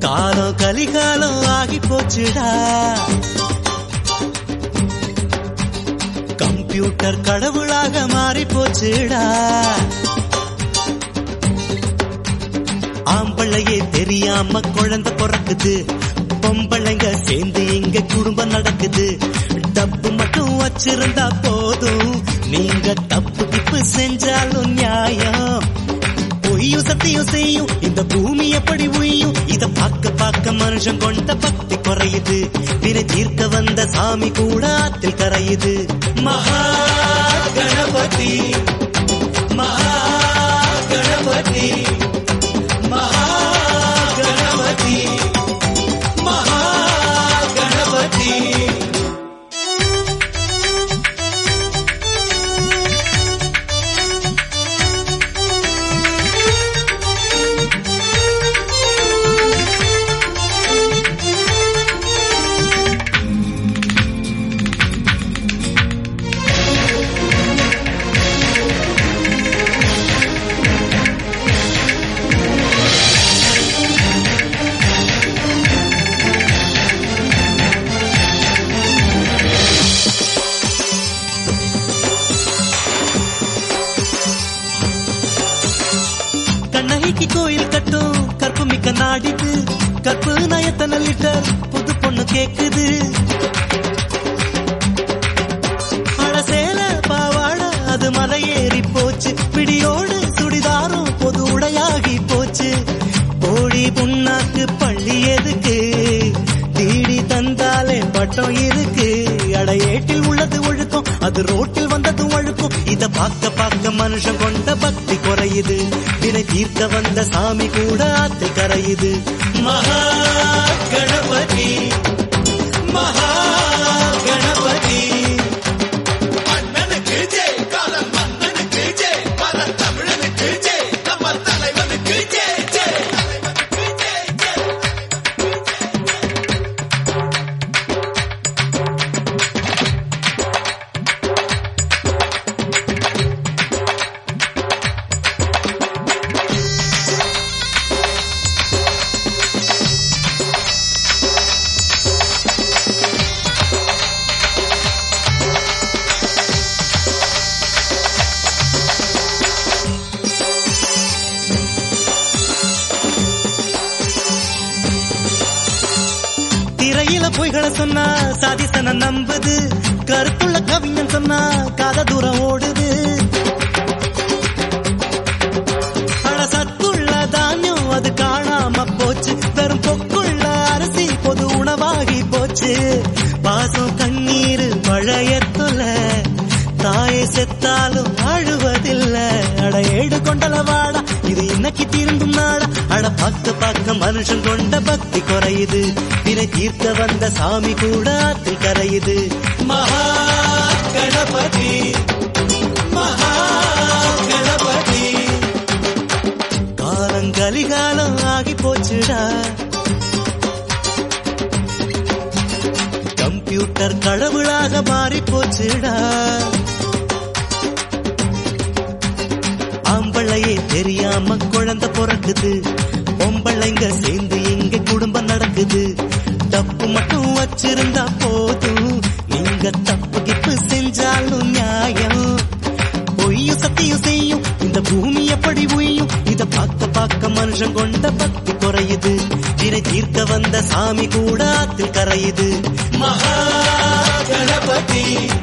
காலம் கலிகாலம் ஆகி போச்சுடா. கம்ப்யூட்டர் கடவுளாக மாறி போச்சுடா. ஆம்பளையே தெரியாம குழந்தை பிறக்குது, பொம்பளைங்க சேர்ந்து இங்க குடும்பம் நடக்குது. டப்பு மட்டும் வச்சிருந்தா போதும், நீங்க தப்பு கிப்பு செஞ்சாலும் நியாயம். பொய்யும் சத்தியம் செய்யும் இந்த பூமி எப்படி உய்யும், இத பார்க்க பார்க்க மனுஷன் கொண்ட பக்தி குறையுது. வினை தீர்க்க வந்த சாமி கூட ஆத்தில் கரையுது. மகா கணபதி மகா கணபதி மகா கணபதி மகா கணபதி. கண்ணகிக்கு கோயில் கட்டும் கற்பு மிக்க நாடிது, கற்பு நயத்தன லிட்டர் புது பொண்ணு கேக்குது. அழசேல பாவாட அது மலையேறி போச்சு, பிடியோடு சுடிதாரும் பொது உடையாகி போச்சு. கோழி புண்ணாக்கு பள்ளி எதுக்கு, தீடி தந்தாலே பட்டம் இருக்கு. அடையேட்டில் உள்ளது ஒழுக்கம், அது ரோட்டில் வந்தது ஒழுக்கும். இத பார்க்க பார்க்க மனுஷன் கொண்ட பக்தி குறையுது. வினை தீர்க்க வந்த சாமி கூட ஆத்தில் கரையுது. மகா கணபதி மகா கணபதி. மன்னனுக்கு ஜெய், காலம் மன்னனுக்கு ஜெய், பல தமிழனுக்கு ஜெய், நம்ம தலைவனுக்கு ஜெய் ஜெய். திரையில பொய்களை சொன்னா சாதிசன நம்புது, கருத்துள்ள கவிஞன் சொன்னா காத தூரம் ஓடுது. சத்துள்ள தானியம் அது காணாம போச்சு, வெறும் பொக்குள்ள அரிசி பொது உணவாகி போச்சு. பாசம் கண்ணீர் பழையத்துல தாயை செத்தாலும் அழுவதில்ல. அட ஏடு கொண்டல வாடா, இது இன்னைக்கு தீர்ந்தும் நாடா. அட பார்க்க பார்க்க மனுஷன் கொண்ட பக்தி குறையுது. வினை தீர்க்க வந்த சாமி கூட ஆத்தில் கரையுது. மகா கணபதி மகா கணபதி. காலம் கலிகாலம் ஆகி போச்சுடா. கம்ப்யூட்டர் கடவுளாக மாறி போச்சுடா. ஆம்பளையே தெரியாம குழந்தை பிறக்குது, பொம்பளைங்க சேர்ந்து இங்க குடும்பம் நடக்குது. தப்பு மட்டும் வச்சிருந்தா போதும், நீங்க தப்பு கிப்பு செஞ்சாலும் நியாயம். பொய்யும் சத்தியம் செய்யும் இந்த பூமி எப்படி உய்யும், இத பார்க்க பார்க்க மனுஷன் கொண்ட பக்தி குறையுது. வினை தீர்க்க வந்த சாமி கூட ஆத்தில் கரையுது. மகா கணபதி